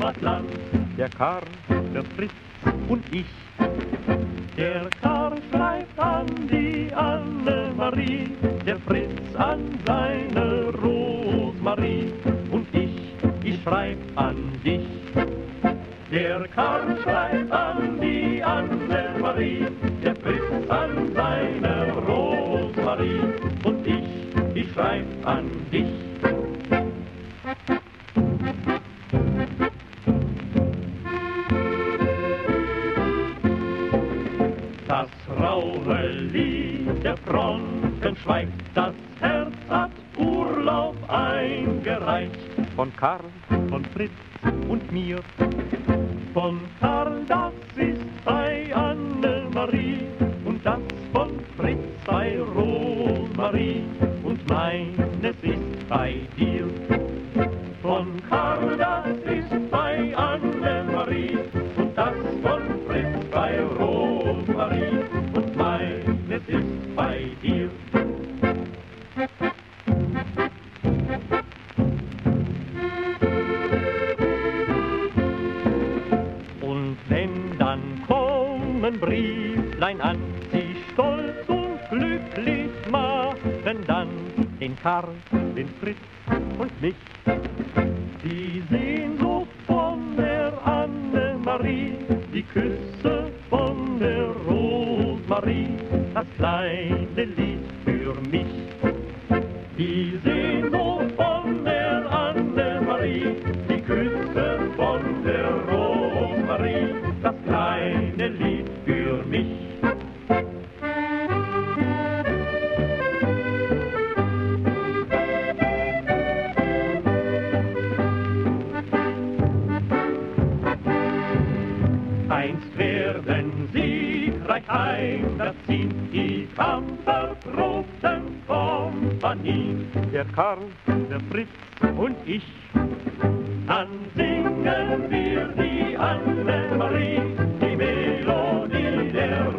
Heimatland. Der Karl, Der Fritz und ich. Der Karl schreibt an die Annemarie, der Fritz an seine Rosmarie und ich schreib an dich. Der Karl schreibt an die Annemarie, der Fritz an seine Rosmarie und ich schreib an dich. Das raue Lied der Fronten schweigt, das Herz hat Urlaub eingereicht. von Karl, Von Fritz und mir, von Karl, das ist bei Annemarie und das von Fritz bei Rosmarie und meines ist bei dir. Von Karl, das ist bei Annemarie und das von Fritz bei Rosmarie und meines ist bei dir. Und wenn dann kommen Brieflein an, sie stolz und glücklich machen dann den Karl, den Fritz und mich. Die Sehnsucht von der Annemarie, die Küsse von der Rosmarie, das kleine Lied für mich. Die Sehnsucht von der Annemarie, die Küsse von der Rosmarie, das kleine Lied für mich. Einst werden siegreich heimziehen, die kampferprobten Kompanien. der Karl, Der Fritz und ich, dann singen wir die Annemarie